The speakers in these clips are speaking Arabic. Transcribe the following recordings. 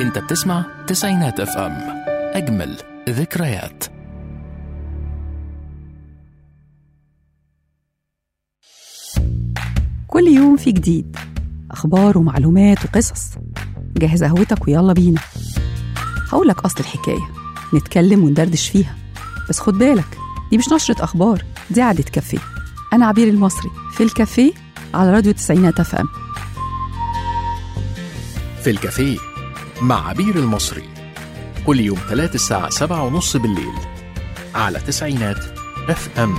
انت بتسمع تسعينات اف ام، اجمل ذكريات. كل يوم في جديد، أخبار ومعلومات وقصص. جهز قهوتك ويلا بينا. هقولك أصل الحكاية، نتكلم وندردش فيها، بس خد بالك دي مش نشرة أخبار، دي قعدة كافيه. أنا عبير المصري في الكافيه على راديو تسعينات اف ام. في الكافيه مع عبير المصري كل يوم 3 الساعة 7:30 بالليل على تسعينات اف ام.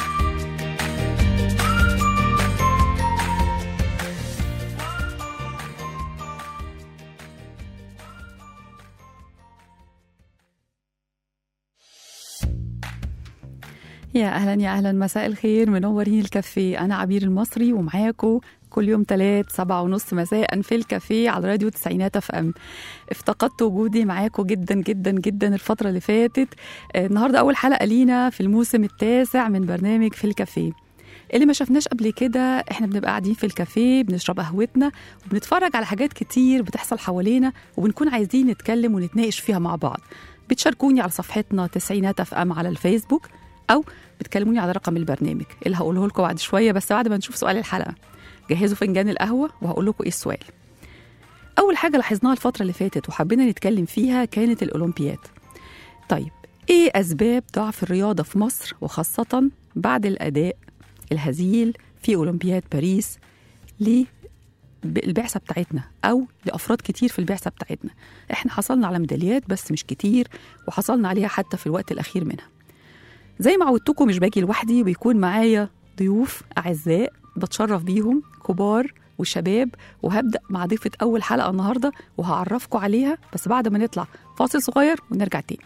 يا أهلا يا أهلا، مساء الخير، منورين الكافيه. أنا عبير المصري ومعاكم كل يوم 3 7:30 مساء في الكافيه على راديو تسعينات اف ام. افتقدت وجودي معاكم جدا جدا جدا الفترة اللي فاتت. النهاردة أول حلقة لينا في الموسم التاسع من برنامج في الكافيه. اللي ما شفناش قبل كده، احنا بنبقى قاعدين في الكافيه بنشرب قهوتنا وبنتفرج على حاجات كتير بتحصل حوالينا وبنكون عايزين نتكلم ونتناقش فيها مع بعض. بتشاركوني على صفحتنا تسعينات اف ام على الفيسبوك، أو بتكلموني على رقم البرنامج اللي هقوله لكم بعد شوية، بس بعد ما نشوف سؤال الحلقة. جهزوا فنجان القهوة وهقول لكم إيه السؤال. أول حاجة لاحظناها الفترة اللي فاتت وحبينا نتكلم فيها كانت الأولمبياد. طيب إيه أسباب ضعف الرياضة في مصر، وخاصة بعد الأداء الهزيل في أولمبياد باريس للبعثة بتاعتنا أو لأفراد كتير في البعثة بتاعتنا؟ إحنا حصلنا على ميداليات بس مش كتير، وحصلنا عليها حتى في الوقت الأخير منها. زي ما عودتكم مش باجي لوحدي، وبيكون معايا ضيوف أعزاء بتشرف بيهم، كبار وشباب. وهبدأ مع ضيفة أول حلقة النهاردة وهعرفكم عليها، بس بعد ما نطلع فاصل صغير ونرجع تاني.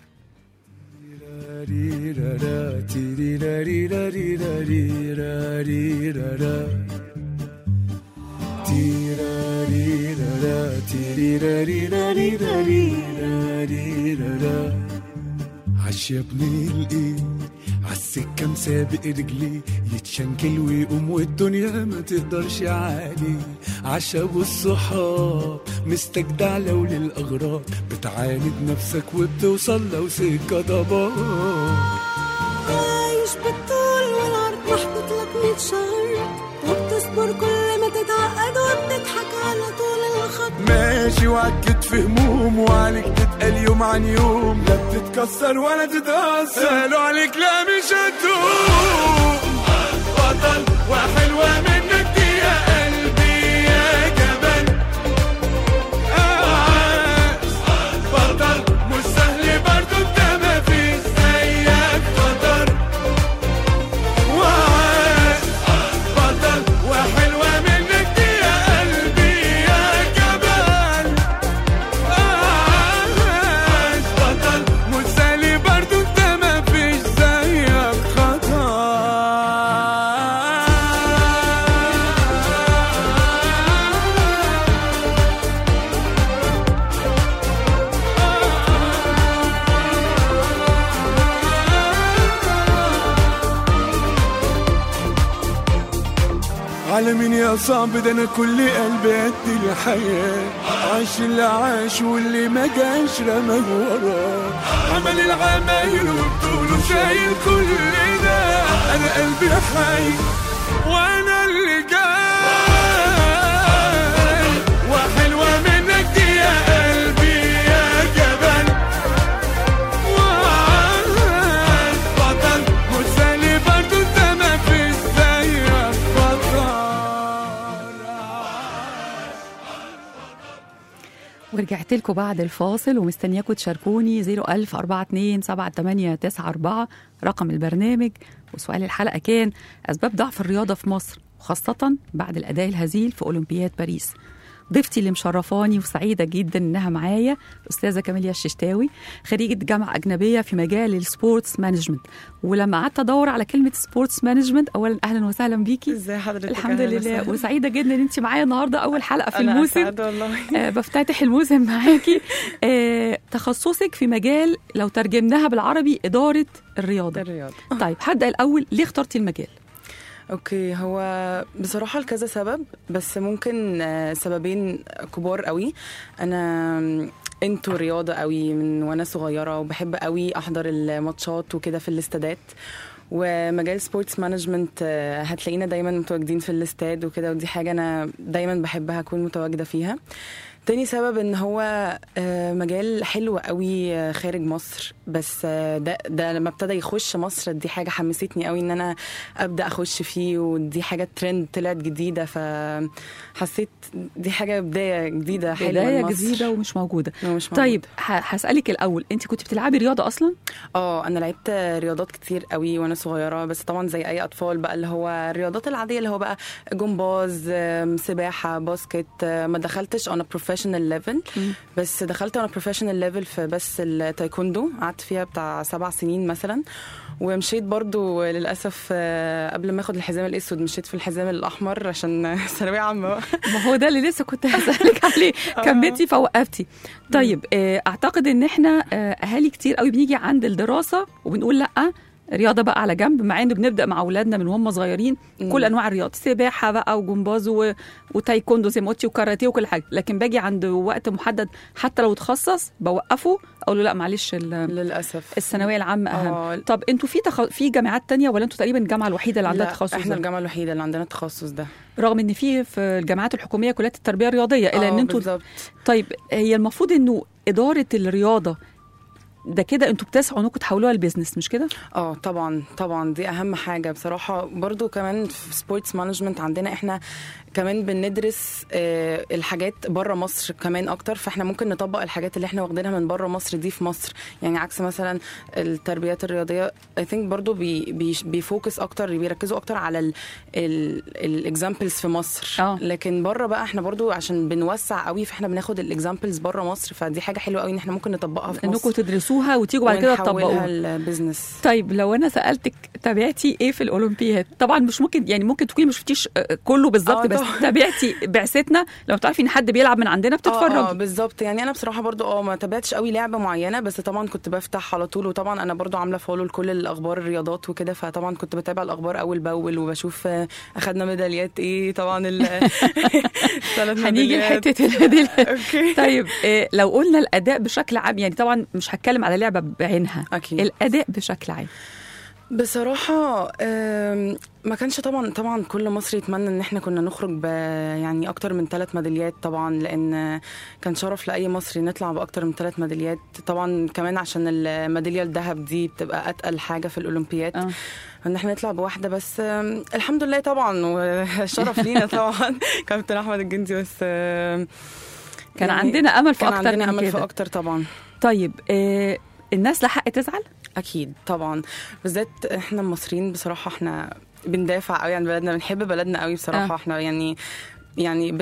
عش يا ابني الايه عالسكة مسابق رجلي، يتشنكل ويقوم والدنيا ما تقدرش عليه. عش ابو الصحاب مستجدع لو للأغراض، بتعاند نفسك وبتوصل لو سكة ضباب. عايش بالطول والعرض محطوط لك 100 شهر، وبتصبر كل ما تتعقد وبتضحك على طول الخط. ماشي وعكت في هموم وعليك تتقل يوم عن يوم، لا بتتكسر ولا تتأثر، قالوا عليك لا مش هتدوم. بطل وحلوة منك دي يا قلبي يا جبل، بطل مش سهل برضو انت ما فيش زيك قدر. بطل وحلوة منك دي يا قلبي يا جبل، بطل مش سهل برضو انت ما فيش زيك خطر. على مين يا صعب ده انا كل قلبي قد الحياة، عاش اللي عاش واللي ما جاش رماه وراه، عمل العمايل وبطوله شايل كل ده. انا قلبي حي وانا اللي جاي، وحلوة منك دي يا قلبي يا جبل، بطل مش سهل برضو انت ما فيش زيك بطل. ورجعت لكم بعد الفاصل ومستنياكم تشاركوني 010427894 رقم البرنامج. وسؤال الحلقة كان أسباب ضعف الرياضة في مصر، وخاصة بعد الأداء الهزيل في أولمبياد باريس. ضيفتي اللي مشرفاني وسعيدة جدا إنها معايا الأستاذة كاميليا الششتاوي، خريجة جامعة أجنبية في مجال السبورتس مانجمنت. ولما قعدت أدور على كلمة سبورتس مانجمنت، أولا أهلا وسهلا بيكي. ازي حضرتك؟ الحمد لله، وسعيدة جدا إن أنت معايا النهاردة أول حلقة في أنا الموسم. أسعد والله. بفتتح الموسم معاكي. تخصصك في مجال، لو ترجمناها بالعربي، إدارة الرياضة. طيب هبدأ الأول، ليه اخترتي المجال؟ اوكي، هو بصراحة لكذا سبب، بس ممكن سببين كبار قوي. انا انتو رياضة قوي من وانا صغيرة، وبحب قوي احضر الماتشات وكده في الاستادات. ومجال سبورتس مانجمنت هتلاقينا دايما متواجدين في الاستاد وكده، ودي حاجة انا دايما بحبها اكون متواجدة فيها. تاني سبب ان هو مجال حلو قوي خارج مصر، بس ده لما ابتدى يخش مصر دي حاجة حمستني قوي ان انا ابدأ اخش فيه، ودي حاجة ترند طلعت جديدة، فحسيت دي حاجة بداية جديدة حلوة بداية لمصر. جديدة ومش موجودة. ومش طيب هسألك الأول، أنت كنت بتلعبي رياضة أصلا؟ انا لعبت رياضات كتير قوي وانا صغيرة، بس طبعا زي اي اطفال بقى اللي هو الرياضات العادية اللي هو بقى جمباز، سباحة، باسكت. ما دخلتش on a professional level، بس دخلت on a professional level في بس التايكوندو، قعدت فيها بتاع 7 سنين مثلا. ومشيت برضو للأسف قبل ما اخد الحزام الأسود مشيت في الحزام الأحمر عشان ثانوية عامة. ما هو ده اللي لسه كنت هسألك عليه، كملتي فوقفتي. طيب أعتقد إن إحنا أهالي كتير قوي بنيجي عند الدراسة وبنقول لأ رياضة بقى على جنب، مع إنه بنبدأ مع أولادنا من وهم صغيرين كل أنواع الرياضة، سباحة بقى وجمباز وتايكوندو زي ما قلتي وكاراتيه وكل حاجة، لكن باجي عند وقت محدد حتى لو تخصص بوقفه أقول له لا معلش للأسف الثانوية العامة أهم. طب أنتوا في جامعات تانية ولا أنتوا تقريبا الجامعة الوحيدة اللي عندها تخصص؟ إحنا الجامعة الوحيدة اللي عندنا التخصص ده، رغم إن في الجامعات الحكومية كليات التربية الرياضية إلا إن أنتوا بالزبط. طيب هي المفروض إنه إدارة الرياضة ده كده انتوا بتسعوا انكم تحولوها لبيزنس، مش كده؟ طبعا دي اهم حاجه بصراحه. برضو كمان في سبورتس مانجمنت عندنا احنا كمان بندرس الحاجات بره مصر كمان اكتر، فاحنا ممكن نطبق الحاجات اللي احنا واخدينها من بره مصر دي في مصر. يعني عكس مثلا التربيات الرياضيه I think برضو بيفوكس اكتر، بيركزوا اكتر على الاكزامبلز في مصر. لكن بره بقى احنا برضو عشان بنوسع قوي فاحنا بناخد الاكزامبلز بره مصر، فدي حاجه حلوه قوي ان احنا ممكن نطبقها في مصر، انكم تدرسوها وتيجوا بعد كده تطبقوها البيزنس. طيب لو انا سالتك تابعتي ايه في الاولمبياد، طبعا مش ممكن يعني ممكن تكوني ما شفتيش كله بالظبط، بس تابعتي بعثتنا لو تعرفي ان حد بيلعب من عندنا بتتفرجي. بالظبط. يعني انا بصراحه برضو ما تابعتش قوي لعبه معينه، بس طبعا كنت بفتح على طول، وطبعا انا برضو عامله فولو لكل الاخبار الرياضات وكده، فطبعا كنت بتابع الاخبار اول باول وبشوف اخدنا ميداليات ايه. طبعا هنيجي لحته الميداليات. طيب لو قلنا الاداء بشكل عام، يعني طبعا مش هتكلم على لعبه بعينها، أكيد. الاداء بشكل عام بصراحة ما كانش طبعا كل مصري يتمنى ان احنا كنا نخرج يعني اكتر من 3 ميداليات طبعا، لان كان شرف لاي مصري نطلع باكتر من 3 ميداليات. طبعا كمان عشان الميدالية الذهب دي بتبقى اتقل حاجة في الاولمبياد، ان احنا نطلع بواحدة بس الحمد لله طبعا، وشرف لينا طبعا كابتن احمد الجندي. بس كان يعني عندنا امل في اكتر من كده. في اكتر طبعا. طيب الناس لها حق تزعل؟ اكيد طبعا، بالذات احنا المصريين بصراحه احنا بندافع قوي عن بلدنا، بنحب بلدنا قوي بصراحه. احنا يعني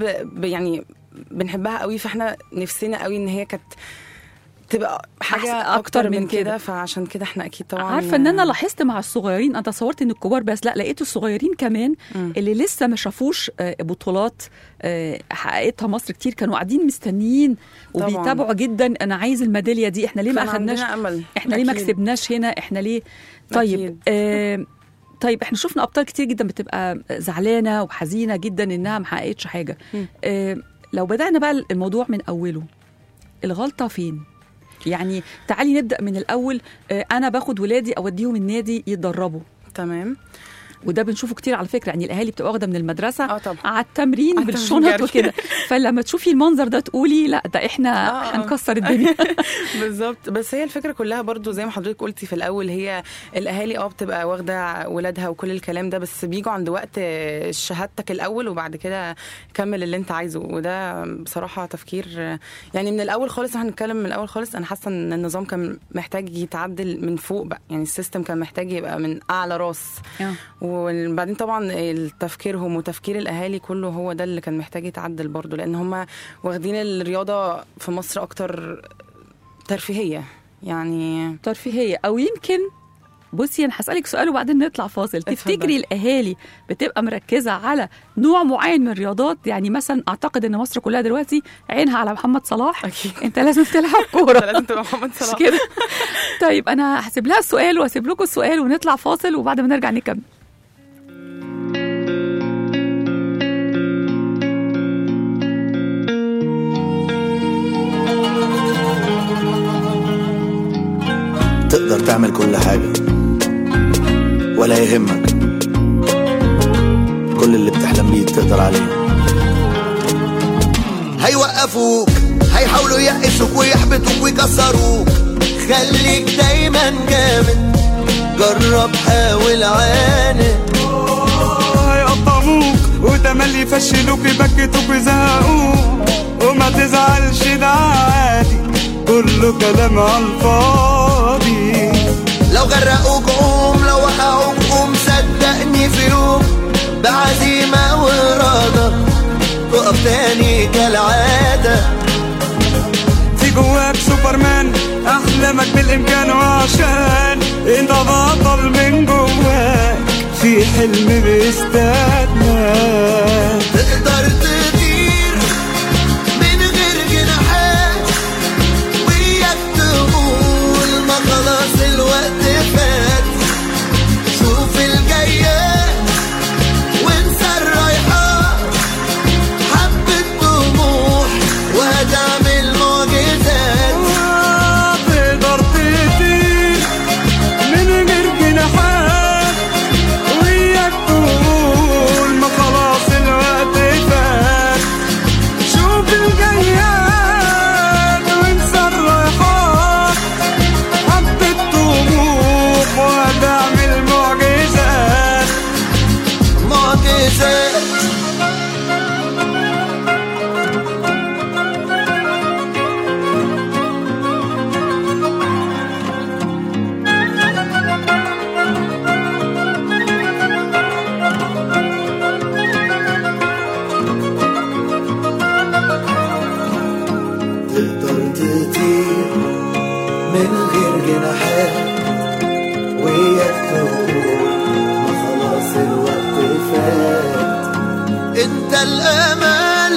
بنحبها قوي، فاحنا نفسنا قوي ان هي كانت تبقى حاجه اكتر من كده. فعشان كده احنا اكيد طبعا عارفه ان انا لاحظت مع الصغيرين، انا تصورت ان الكبار بس، لا لقيت الصغيرين كمان اللي لسه ما شافوش بطولات حققتها مصر كتير كانوا قاعدين مستنيين وبيتابعوا جدا. انا عايز الميداليه دي، احنا ليه ما اخدناش، احنا ليه ما كسبناش هنا، احنا ليه. طيب طيب احنا شفنا ابطال كتير جدا بتبقى زعلانه وحزينه جدا انها ما حققتش حاجه. لو بدانا بقى الموضوع من اوله، الغلطه فين؟ يعني تعالي نبدأ من الأول. أنا باخد ولادي أوديهم النادي يتدربوا، تمام، وده بنشوفه كتير على فكرة. يعني الأهالي بتبقى واخدة من المدرسة على التمرين بالشنط وكده، فلما تشوفي المنظر ده تقولي لا ده إحنا هنكسر الدنيا. بالظبط. بس هي الفكرة كلها برضو زي ما حضرتك قلتي في الأول، هي الأهالي بتبقى واخدة ولادها وكل الكلام ده، بس بيجوا عند وقت شهادتك الأول وبعد كده كمل اللي أنت عايزه. وده بصراحة تفكير يعني من الأول خالص، هنتكلم من الأول خالص. أنا حاسة إن النظام كان محتاج يتعدل من فوق بقى، يعني السيستم كان محتاج يبقى من أعلى راس. وبعدين طبعا تفكيرهم وتفكير الأهالي كله هو ده اللي كان محتاج يتعدل برضو، لأن هم واخدين الرياضة في مصر أكتر ترفيهية، يعني ترفيهية. أو يمكن بصي أنا هسألك سؤال وبعدين نطلع فاصل. تفتكري الأهالي بتبقى مركزة على نوع معين من الرياضات؟ يعني مثلا أعتقد أن مصر كلها دلوقتي عينها على محمد صلاح. أكيد. أنت لازم تلعب كورة، لازم تبقى محمد صلاح كده. طيب أنا هسيب لها السؤال وهسيب لكم السؤال ونطلع فاصل وبعد ما نرجع نكمل. تعمل كل حاجة ولا يهمك، كل اللي بتحلم بيه تقدر عليه. هيوقفوك، هيحاولوا يقسوك ويحبطوك ويكسروك، خليك دايما جامد، جرب حاول عاند. هيقطعوك وتملي يفشلوك يبكتوك ويزهقوك، وما تزعلش ده عادي، كله كلام عالفاضي. لو غرقوك قوم، لو وقعوك قوم، صدقني في يوم بعزيمة وإرادة تقف تاني كالعادة. في جواك سوبرمان، أحلامك بالإمكان، وعشان انت بطل من جواك في حلم بيستناك. تقدر تطير من غير جناحات، وياك تقول ما خلاص الوقت فات. شوف الجايات وانسى الرايحات، حبة طموح وهتعمل معجزات. تقدر تطير من غير جناحات، وياك تقول ما خلاص الوقت فات. شوف الجايات وانسى الرايحات، حبة طموح وهتعمل معجزات. معجزات. تقدر تطير من غير جناحات، وياك تقول ما خلاص الوقت فات. انت الامل.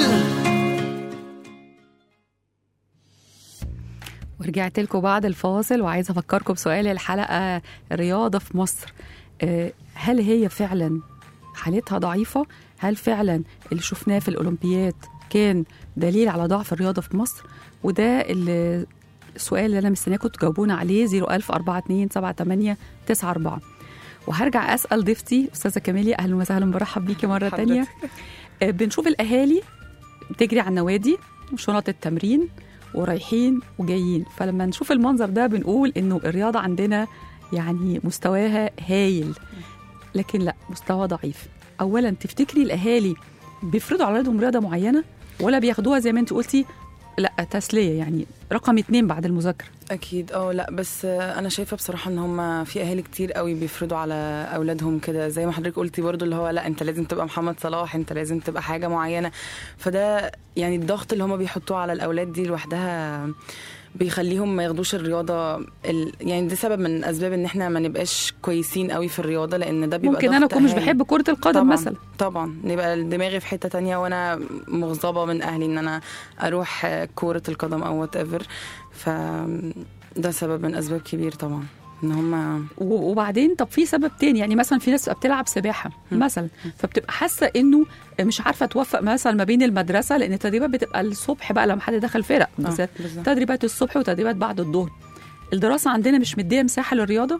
ورجعت لكم بعد الفاصل، وعايزة أفكركم بسؤال الحلقة: الرياضة في مصر هل هي فعلا حالتها ضعيفة؟ هل فعلا اللي شفناه في الأولمبياد كان دليل على ضعف الرياضة في مصر؟ وده السؤال اللي أنا مستنياكم تجاوبونا عليه. 010427894. وهرجع أسأل ضيفتي أستاذة كاميليا. أهلا وسهلا، برحب بيكي مرة تانية. بنشوف الأهالي بتجري على النوادي وشنط التمرين ورايحين وجايين، فلما نشوف المنظر ده بنقول إنه الرياضة عندنا يعني مستواها هايل، لكن لا، مستوى ضعيف. أولا، تفتكري الأهالي بيفرضوا على أولادهم رياضة معينة، ولا بياخدوها زي ما انت قلتي لا تسلية، يعني رقم 2 بعد المذاكرة؟ اكيد لا، بس انا شايفه بصراحه ان هم في اهالي كتير قوي بيفرضوا على اولادهم كده، زي ما حضرتك قلتي برضو، اللي هو لا انت لازم تبقى محمد صلاح، انت لازم تبقى حاجه معينه. فده يعني الضغط اللي هم بيحطوه على الاولاد دي لوحدها بيخليهم ما ياخدوش الرياضه يعني دي سبب من اسباب ان احنا ما نبقاش كويسين قوي في الرياضه، لان ده بيبقى ممكن انا اكون مش بحب كره القدم طبعًا مثلا، طبعا نبقى دماغي في حته تانية، وانا مغضبه من اهلي ان انا اروح كره القدم او وات ايفر. فده سبب من اسباب كبير طبعا ان هم. وبعدين طب في سبب تاني، يعني مثلا في ناس بتلعب سباحه مثلا، فبتبقى حاسه انه مش عارفه توفق مثلا ما بين المدرسه، لان التدريبات بتبقى الصبح بقى لما حد دخل فرق بالذات، تدريبات الصبح وتدريبات بعد الظهر. الدراسه عندنا مش مديه مساحه للرياضه.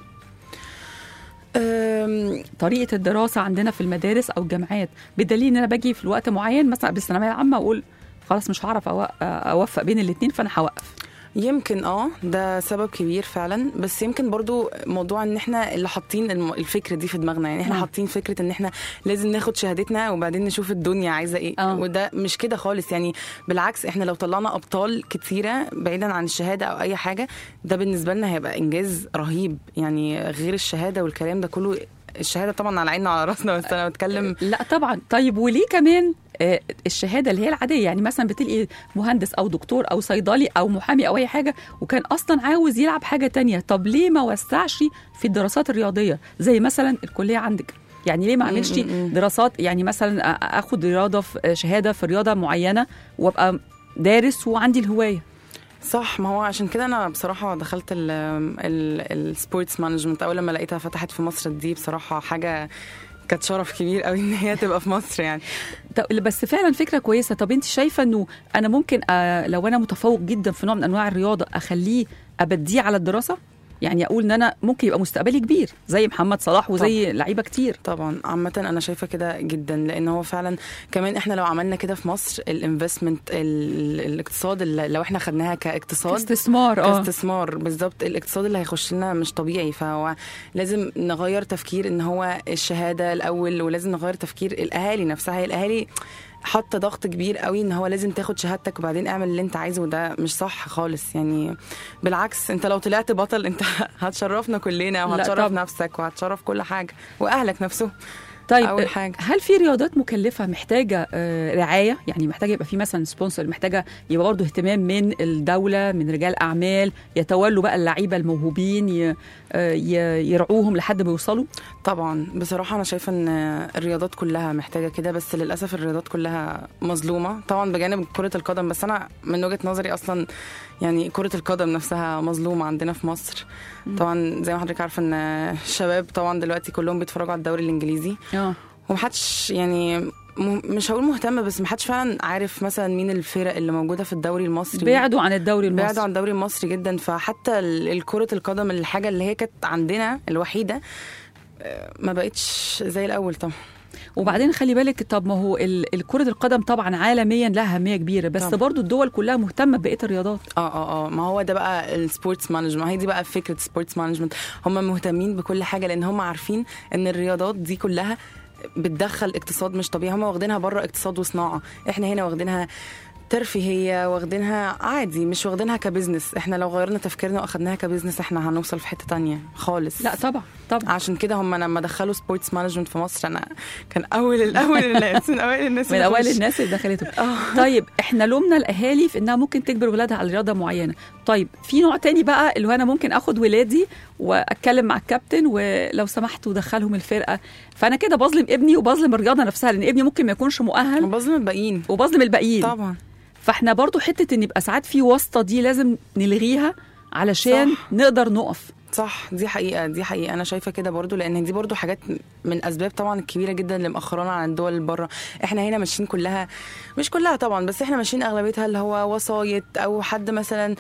طريقه الدراسه عندنا في المدارس او الجامعات، بدليل ان انا باجي في الوقت معين مثلا بالثانويه العامه واقول خلاص مش هعرف اوفق بين الاثنين فانا هوقف. يمكن ده سبب كبير فعلا، بس يمكن برضو موضوع ان احنا اللي حاطين الفكره دي في دماغنا، يعني احنا حاطين فكره ان احنا لازم ناخد شهادتنا وبعدين نشوف الدنيا عايزه ايه. وده مش كده خالص، يعني بالعكس احنا لو طلعنا ابطال كتيره بعيدا عن الشهاده او اي حاجه، ده بالنسبه لنا هيبقى انجاز رهيب، يعني غير الشهاده والكلام ده كله. الشهاده طبعا على عيننا وعلى راسنا، بس انا بتكلم لا طبعا. طيب وليه كمان الشهاده اللي هي العاديه، يعني مثلا بتلاقي مهندس او دكتور او صيدلي او محامي او اي حاجه وكان اصلا عاوز يلعب حاجه تانية، طب ليه ما وسعش في الدراسات الرياضيه زي مثلا الكليه عندك؟ يعني ليه ما اعملش دراسات، يعني مثلا اخد رياضه في شهاده في رياضه معينه وابقى دارس وعندي الهوايه؟ صح. ما هو عشان كده انا بصراحه دخلت السبورتس مانجمنت اول لما لقيتها فتحت في مصر. دي بصراحه حاجه كانت شرف كبير قوي ان هي تبقى في مصر يعني. بس فعلا فكره كويسه. طب انت شايفه انه انا ممكن لو انا متفوق جدا في نوع من انواع الرياضه اخليه ابديه على الدراسه؟ يعني اقول ان انا ممكن يبقى مستقبلي كبير زي محمد صلاح وزي لعيبه كتير. طبعا عامة أنا شايفة كده جدا، لأن هو فعلا كمان إحنا لو عملنا كده في مصر الانفستمنت الاقتصاد لو إحنا خدناها كاقتصاد كاستثمار بالظبط، الاقتصاد اللي هيخش لنا مش طبيعي. فهو لازم نغير تفكير إن هو الشهادة الأول، ولازم نغير تفكير الأهالي نفسها. هي الأهالي حط ضغط كبير قوي ان هو لازم تاخد شهادتك وبعدين اعمل اللي انت عايزه، وده مش صح خالص. يعني بالعكس، انت لو طلعت بطل انت هتشرفنا كلنا وهتشرف نفسك وهتشرف كل حاجة واهلك نفسه. طيب أول حاجة. هل في رياضات مكلفة محتاجة رعاية؟ يعني محتاجة يبقى في مثلا سبونسر، محتاجة يبقى برضه اهتمام من الدولة، من رجال أعمال يتولوا بقى اللعيبة الموهوبين يرعوهم لحد ما يوصلوا؟ طبعا بصراحة أنا شايفة أن الرياضات كلها محتاجة كده، بس للأسف الرياضات كلها مظلومة طبعا بجانب كرة القدم. بس أنا من وجهة نظري أصلا يعني كرة القدم نفسها مظلومة عندنا في مصر. طبعا زي ما حضرتك عارفة أن الشباب طبعا دلوقتي كلهم بيتفرجوا على الدوري الإنجليزي، ومحدش يعني مش هقول مهتم، بس محدش فعلا عارف مثلا مين الفرق اللي موجودة في الدوري المصري. بعدوا عن الدوري المصري جدا. فحتى الكرة القدم الحاجة اللي هي كانت عندنا الوحيدة ما بقتش زي الأول طبعا. وبعدين خلي بالك، طب ما هو الكرة القدم طبعا عالميا لها أهمية كبيرة، بس طبعا برضو الدول كلها مهتمة ببقية الرياضات. ما هو ده بقى السبورتس مانجمنت، هي دي بقى فكرة سبورتس مانجمنت. هم مهتمين بكل حاجة لأن هم عارفين ان الرياضات دي كلها بتدخل اقتصاد مش طبيعي. هم واخدينها بره اقتصاد وصناعة، احنا هنا واخدينها ترفيهية، واخدينها عادي، مش واخدينها كبزنس. احنا لو غيرنا تفكيرنا واخدناها كبزنس احنا هنوصل في حتة تانية خالص. لا طبعا. عشان كده هم لما دخلوا سبورتس مانجمنت في مصر انا كان اول الناس من اوائل الناس اللي دخلته. طيب احنا لومنا الاهالي في انها ممكن تجبر ولادها على رياضه معينه. طيب في نوع تاني بقى اللي هو انا ممكن اخد ولادي واتكلم مع الكابتن ولو سمحت ودخلهم الفرقه، فانا كده بظلم ابني وبظلم الرياضه نفسها، لان ابني ممكن ما يكونش مؤهل، وبظلم الباقيين طبعا. فاحنا برضو حته ان يبقى ساعات في واسطه دي لازم نلغيها علشان نقدر نقف. صح، دي حقيقة أنا شايفة كده برضو، لأن دي برضو حاجات من أسباب طبعا الكبيرة جدا اللي مأخرانا عن الدول اللي بره. إحنا هنا ماشيين كلها، مش كلها طبعا، بس إحنا ماشيين أغلبيتها اللي هو وسايط، أو حد مثلا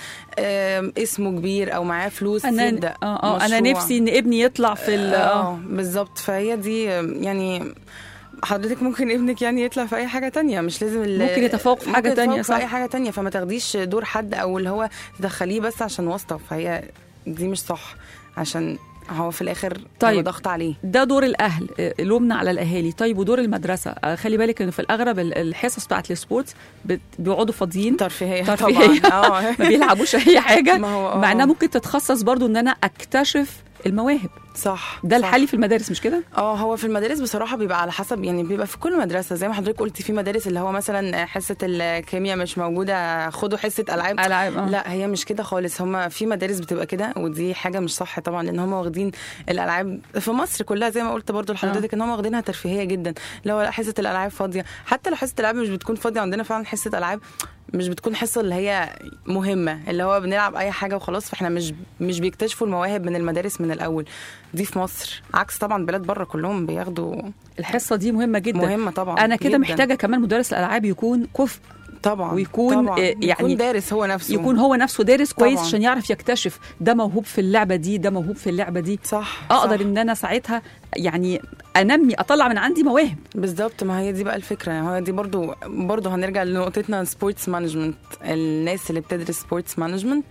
اسمه كبير أو معاه فلوس يبدأ أنا نفسي إن ابني يطلع في بالظبط. فهي دي يعني حضرتك ممكن ابنك يعني يطلع في اي حاجه تانية، مش لازم ممكن يتفوق في حاجه تانية، صح، في اي حاجه تانية. فما تاخديش دور حد او اللي هو تدخليه بس عشان واسطه، فهي دي مش صح، عشان هو في الاخر طيب ضغط عليه. ده دور الاهل، لومنا على الاهالي. طيب ودور المدرسه، خلي بالك انه في الاغلب الحصص بتاعت السبورتس بيقعدوا فاضيين، ترفيهيه طبعا ما بيلعبوش اي حاجه، مع انها ممكن تتخصص برضو ان انا اكتشف المواهب. صح، ده الحالي في المدارس مش كده؟ هو في المدارس بصراحه بيبقى على حسب، يعني بيبقى في كل مدرسه زي ما حضرتك قلتي. في مدارس اللي هو مثلا حصه الكيمياء مش موجوده، خدوا حصه العاب. لا هي مش كده خالص. هم في مدارس بتبقى كده، ودي حاجه مش صح طبعا، لان هم واخدين الالعاب في مصر كلها زي ما قلت برضو لحضرتك ان هم واخدينها ترفيهيه جدا. لو حصه الالعاب فاضيه، حتى لو حصه الالعاب مش بتكون فاضيه، عندنا فعلا حصه العاب مش بتكون حصه اللي هي مهمه، اللي هو بنلعب اي حاجه وخلاص. فاحنا مش بيكتشفوا المواهب من المدارس من الاول. دي في مصر عكس طبعا بلاد بره كلهم بياخدوا الحصه دي مهمه جدا. مهمه طبعا. انا كده محتاجه كمان مدرس الالعاب يكون كفء طبعا، ويكون طبعا. يعني يكون دارس هو نفسه، يكون هو نفسه دارس كويس عشان يعرف يكتشف ده موهوب في اللعبه دي، ده موهوب في اللعبه دي. صح، اقدر ان انا ساعتها يعني انمي، اطلع من عندي مواهب. بالظبط، ما هي دي بقى الفكره. هي دي برضو هنرجع لنقطتنا سبورتس مانجمنت. الناس اللي بتدرس سبورتس مانجمنت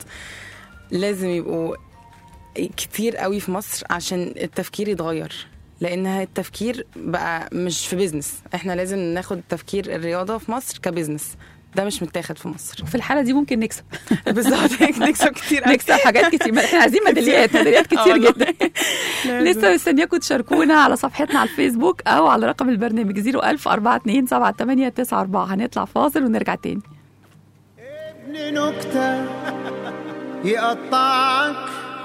لازم يبقوا كتير قوي في مصر عشان التفكير يتغير، لان التفكير بقى مش في بيزنس. احنا لازم ناخد تفكير الرياضه في مصر كبيزنس، ده مش متاخد في مصر. في الحاله دي ممكن نكسب بالظبط، نكسب كتير، نكسب حاجات كتير. احنا عايزين ميداليات كتير جدا. لسه مستنياكم تشاركونا على صفحتنا على الفيسبوك او على رقم البرنامج 010427894. هنطلع فاصل ونرجع تاني. ابن نكتة يقطعك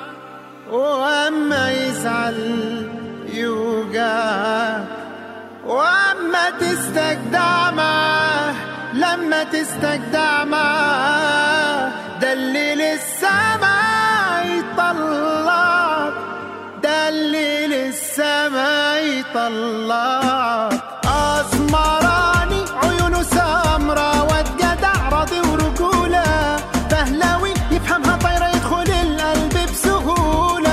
واما يزعل يوجعك، واما تستجدع معاه، لما تستجدع معاه ده اللي لسه ما يطلعك، ده اللي لسه ما يطلعك. أسمراني عيونه سمرة، واد جدع راضي ورجولة، بهلاوي يفهمها طايرة يدخل القلب بسهولة.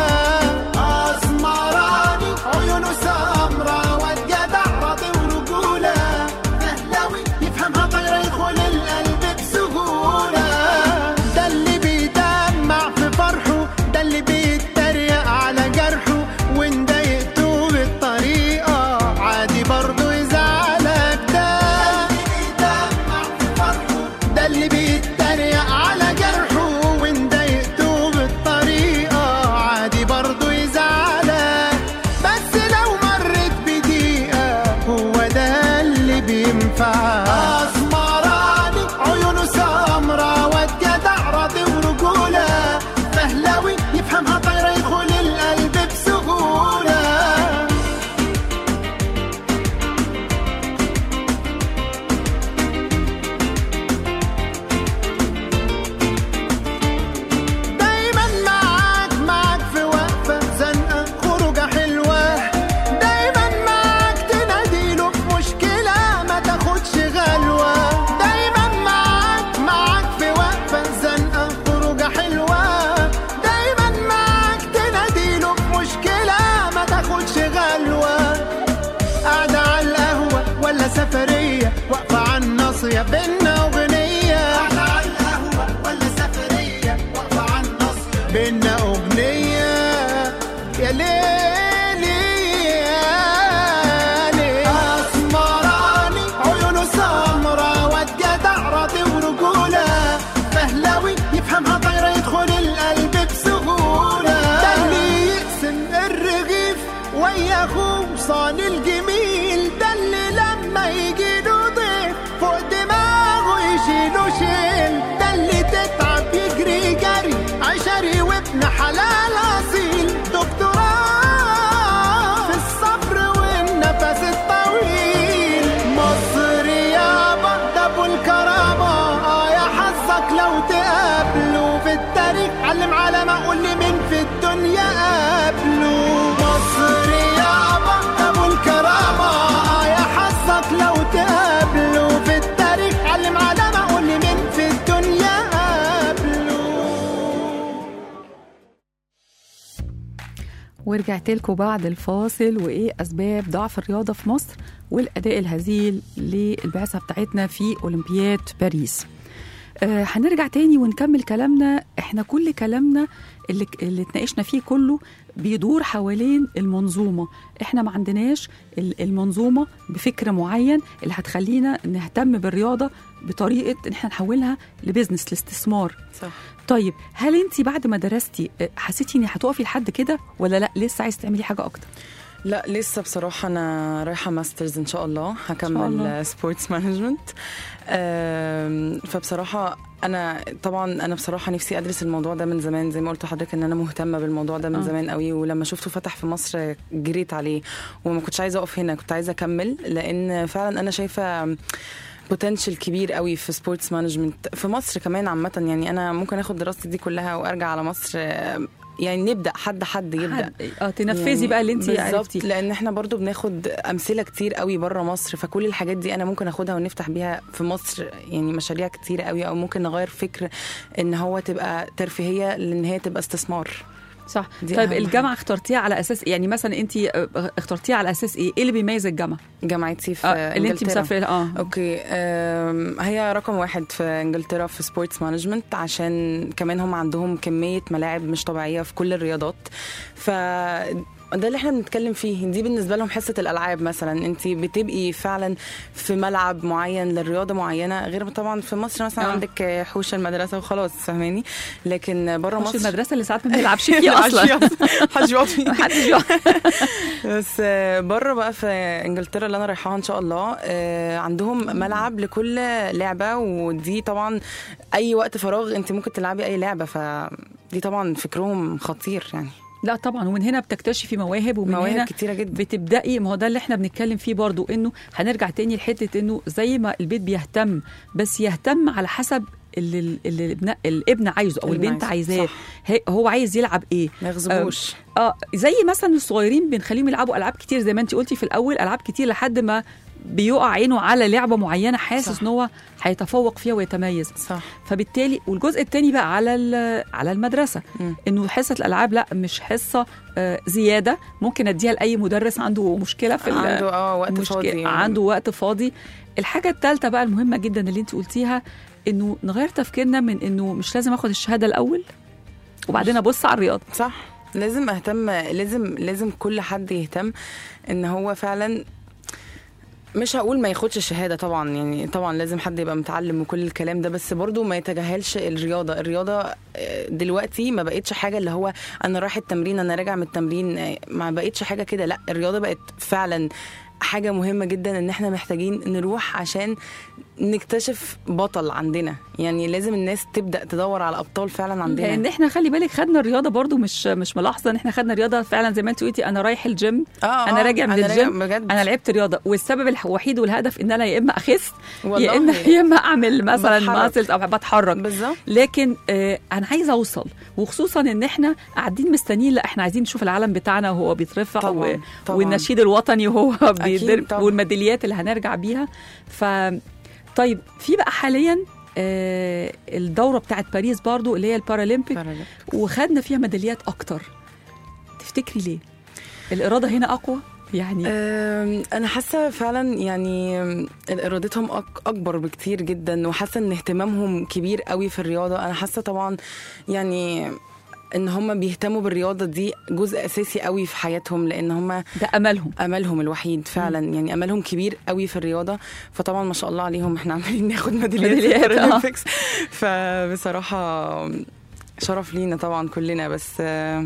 مصيف بينا أغنية، قعدة على القهوة ولا سفرية واقفة على النص بينا أغنية. يا ليلي يا ليلي أسمراني عيونه سمرة واد جدع راضي ورجولة، فهلاوي يفهمها طايرة يدخل القلب بسهولة، ده اللي يقسم الرغيف ويا أخوه صان الجميل، ده اللي لما يجيله ضيف فوق دماغه يشيله شيل، ده اللي تتعب يجري جري عشري وابن حلال أصيل، دكتوراه في الصبر والنفس الطويل. مصر يابا ده أبو الكرامة، يا حظك لو تقابله في التاريخ، علم على ما قول لي مين في الدنيا قابله. مصر يابا ده أبو الكرامة، يا حظك لو تقابله في التاريخ، علم على ما قول لي مين في الدنيا قابله. ورجعت لكم بعد الفاصل. وإيه أسباب ضعف الرياضة في مصر والأداء الهزيل للبعثة بتاعتنا في أولمبياد باريس. هنرجع تاني ونكمل كلامنا. احنا كل كلامنا اللي اتناقشنا فيه كله بيدور حوالين المنظومة. احنا ما عندناش المنظومة بفكر معين اللي هتخلينا نهتم بالرياضة بطريقة ان احنا نحولها لبزنس، لاستثمار. صح. طيب هل انت بعد ما درستي حسيتي اني هتقفي لحد كده ولا لا لسه عايز تعملي حاجة اكتر؟ لا لسه بصراحة أنا رايحة ماسترز إن شاء الله، هكمل سبورتس مانجمنت. فبصراحة أنا بصراحة نفسي أدرس الموضوع ده من زمان، زي ما قلت لحضرتك إن أنا مهتمة بالموضوع ده من زمان قوي، ولما شفته فتح في مصر جريت عليه وما كنتش عايزة أقف هنا، كنت عايزة أكمل، لأن فعلا أنا شايفة بوتنشل كبير قوي في سبورتس مانجمنت في مصر كمان عامة. يعني أنا ممكن أخد دراستي دي كلها وأرجع على مصر، يعني نبدا حد يبدا تنفذي يعني بقى اللي انت عرفتيه، لان احنا برضو بناخد امثله كتير قوي بره مصر، فكل الحاجات دي انا ممكن اخدها ونفتح بيها في مصر يعني مشاريع كتير قوي، او ممكن نغير فكر ان هو تبقى ترفيهيه لان هي تبقى استثمار. صح. طيب الجامعه اخترتيها على اساس يعني مثلا انت اخترتيها على اساس ايه اللي بيميز الجامعه؟ جامعتي في اللي انت مسافره. اوكي. هي رقم 1 في انجلترا في سبورتس مانجمنت، عشان كمان هم عندهم كميه ملاعب مش طبيعيه في كل الرياضات، ده اللي احنا بنتكلم فيه. دي بالنسبه لهم حصه الالعاب مثلا، انت بتبقي فعلا في ملعب معين للرياضه معينه، غير طبعا في مصر مثلا عندك حوش المدرسه وخلاص، فاهماني؟ لكن بره مصر حوش المدرسه اللي ساعات ما بنلعبش فيه اصلا، حد بس بره بقى في انجلترا اللي انا رايحاها ان شاء الله، عندهم ملعب لكل لعبه، ودي طبعا اي وقت فراغ انت ممكن تلعبي اي لعبه، فدي طبعا فكرهم خطير يعني. لا طبعا، ومن هنا بتكتشفي مواهب، ومن هنا كتيرة جدا بتبدأي. ما هو ده اللي احنا بنتكلم فيه برضو، انه هنرجع تاني لحته انه زي ما البيت بيهتم، بس يهتم على حسب اللي الابن عايزه او البنت عايزاه، هو عايز يلعب ايه، ما يغصبوش. زي مثلا الصغيرين بنخليهم يلعبوا العاب كتير زي ما انت قلتي في الاول، العاب كتير لحد ما بيقع عينه على لعبه معينه حاسس ان هو هيتفوق فيها ويتميز. صح. فبالتالي والجزء الثاني بقى على المدرسه، انه حصه الالعاب لا مش حصه زياده ممكن اديها لاي مدرس عنده مشكله في عنده وقت فاضي، عنده وقت فاضي. الحاجه الثالثه بقى المهمه جدا اللي انت قلتيها، انه نغير تفكيرنا من انه مش لازم اخد الشهاده الاول وبعدين ابص على الرياضه. صح. لازم اهتم، لازم كل حد يهتم ان هو فعلا، مش هقول ما ياخدش الشهاده طبعا، يعني طبعا لازم حد يبقى متعلم وكل الكلام ده، بس برضو ما يتجاهلش الرياضه دلوقتي ما بقتش حاجه اللي هو انا رايح التمرين انا راجع من التمرين، ما بقتش حاجه كده. لا، الرياضه بقت فعلا حاجه مهمه جدا، ان احنا محتاجين نروح عشان نكتشف بطل عندنا، يعني لازم الناس تبدا تدور على ابطال فعلا عندنا، لان احنا خلي بالك خدنا الرياضه برضو مش ملاحظه ان احنا خدنا الرياضه فعلا زي ما انت قلتي، انا رايح الجيم انا راجع من الجيم انا لعبت رياضه، والسبب الوحيد والهدف ان انا يا اما اخس يا اما اعمل مثلا ماسلز او بتحرك بالظبط. لكن انا عايزه اوصل، وخصوصا ان احنا قاعدين مستنيين، لا احنا عايزين نشوف العلم بتاعنا وهو بيترفع طبعاً. والنشيد الوطني وهو بيضرب والميداليات اللي هنرجع بيها. طيب في بقى حاليا الدورة بتاعت باريس برضو اللي هي البارالمبيك، بارالمبيك، وخدنا فيها ميداليات أكتر. تفتكري ليه؟ الإرادة هنا أقوى يعني انا حاسه فعلا يعني ارادتهم اكبر بكتير جدا، وحاسه ان اهتمامهم كبير قوي في الرياضه. انا حاسه طبعا يعني ان هم بيهتموا بالرياضه دي جزء اساسي قوي في حياتهم، لان هم ده املهم الوحيد فعلا. يعني املهم كبير قوي في الرياضه، فطبعا ما شاء الله عليهم احنا عمالين ناخد ميداليات في الاولمبيكس. فبصراحه شرف لينا طبعا كلنا، بس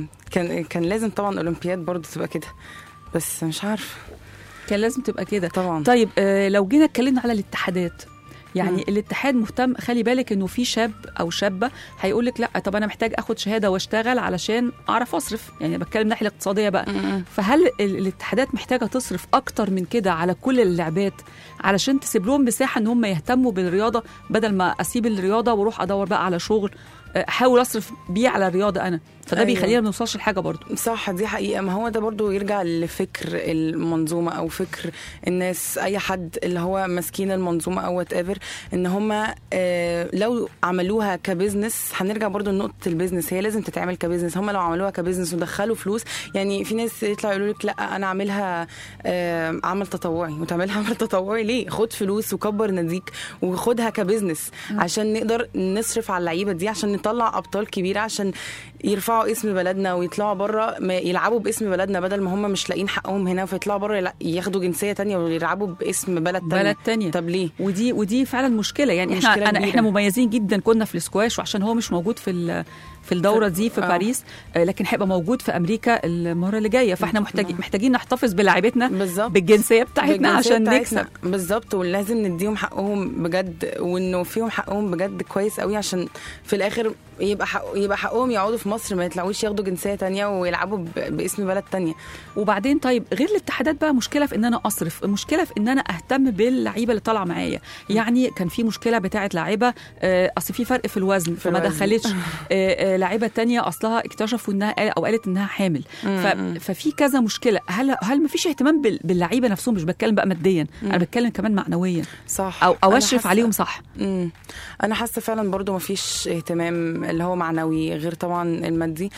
كان لازم طبعا اولمبياد برضو تبقى كده، بس مش عارفه كان لازم تبقى كده طبعا. طيب لو جينا اتكلمنا على الاتحادات، يعني الاتحاد مهتم، خلي بالك انه في شاب او شابه هيقول لك لا طب انا محتاج اخد شهاده واشتغل علشان اعرف اصرف، يعني بتكلم الناحيه الاقتصاديه بقى. فهل الاتحادات محتاجه تصرف اكتر من كده على كل اللعبات علشان تسيب لهم مساحه ان هم يهتموا بالرياضه، بدل ما اسيب الرياضه واروح ادور بقى على شغل احاول اصرف بيه على الرياضه انا؟ فده بيخلينا ما نوصلش لحاجه برضو. صح، دي حقيقه. ما هو ده برضو يرجع لفكر المنظومه او فكر الناس، اي حد اللي هو ماسكين المنظومه او وات ايفر، ان هم لو عملوها كبزنس، هنرجع برضو لنقطه البزنس، هي لازم تتعمل كبزنس. هم لو عملوها كبزنس ودخلوا فلوس، يعني في ناس يطلعوا يقولوا لك لا انا اعملها عمل تطوعي. وتعملها عمل تطوعي ليه؟ خد فلوس وكبر ناديك وخدها كبزنس عشان نقدر نصرف على اللعيبه دي، عشان نطلع ابطال كبيره، عشان يرفعوا اسم بلدنا ويطلعوا بره يلعبوا باسم بلدنا، بدل ما هم مش لاقيين حقهم هنا فيطلعوا بره ياخدوا جنسيه تانية ويلعبوا باسم بلد تانية. طب ليه؟ ودي فعلا مشكله. يعني احنا مميزين جدا كنا في السكواش، وعشان هو مش موجود في الدوره دي في باريس، لكن هيبقى موجود في امريكا المره اللي جايه. فاحنا محتاجين نحتفظ بلاعيبتنا بالجنسيه بتاعتنا عشان نكسب. بالظبط، ولازم نديهم حقهم بجد، وانه فيهم حقهم بجد كويس قوي، عشان في الاخر يبقى حقهم يقعدوا في مصر، ما يطلعوش ياخدوا جنسيه تانية ويلعبوا باسم بلد تانية. وبعدين طيب غير الاتحادات بقى، مشكله في ان انا اصرف، المشكله في ان انا اهتم باللعيبه اللي طالعه معايا. يعني كان في مشكله بتاعه لعيبه اصل في فرق في الوزن فما دخلتش، لعيبه تانية اصلها اكتشفوا انها او قالت انها حامل. ففي كذا مشكله. هل ما فيش اهتمام باللعيبه نفسهم؟ مش بتكلم بقى ماديا، انا بتكلم كمان معنويا. صح، او اشرف عليهم. صح. انا حاسه فعلا برضو ما فيش اهتمام اللي هو معنوي غير طبعا المادي،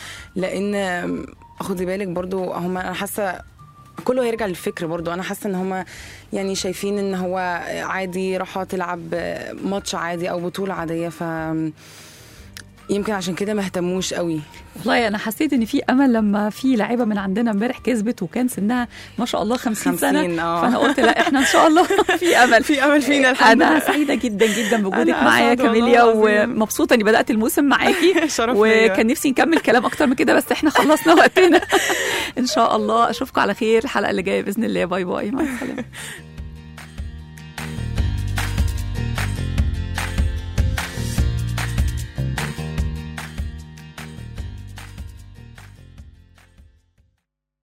لان خدي بالك برضو هم، انا حاسه كله هيرجع للفكر برضو. انا حاسه ان هم يعني شايفين ان هو عادي راح تلعب ماتش عادي او بطوله عاديه، ف يمكن عشان كده ما اهتموش قوي. والله انا حسيت ان في امل لما في لاعيبه من عندنا امبارح كسبت وكان سنها ما شاء الله 50 سنه. فانا قلت لا احنا ان شاء الله في امل فينا الحمد لله. انا سعيده جدا جدا بوجودك معايا كاميليا، ومبسوطه اني بدات الموسم معاكي وكان نفسي نكمل كلام اكتر من كده، بس احنا خلصنا وقتنا. ان شاء الله اشوفكم على خير الحلقه اللي جايه باذن الله. باي باي، مع السلامه.